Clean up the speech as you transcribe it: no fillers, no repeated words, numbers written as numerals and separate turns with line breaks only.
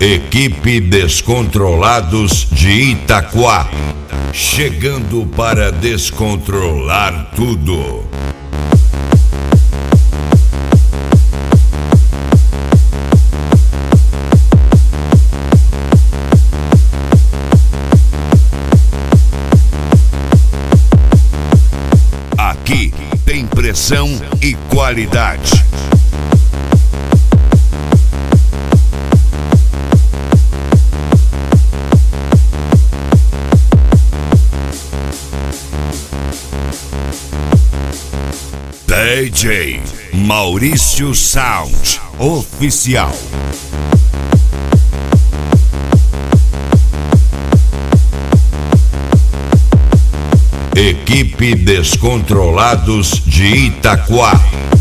Equipe Descontrolados de Itaquá, chegando para descontrolar tudo. Aqui tem pressão e qualidade. DJ Maurício Sound Oficial. Equipe Descontrolados de Itaquá.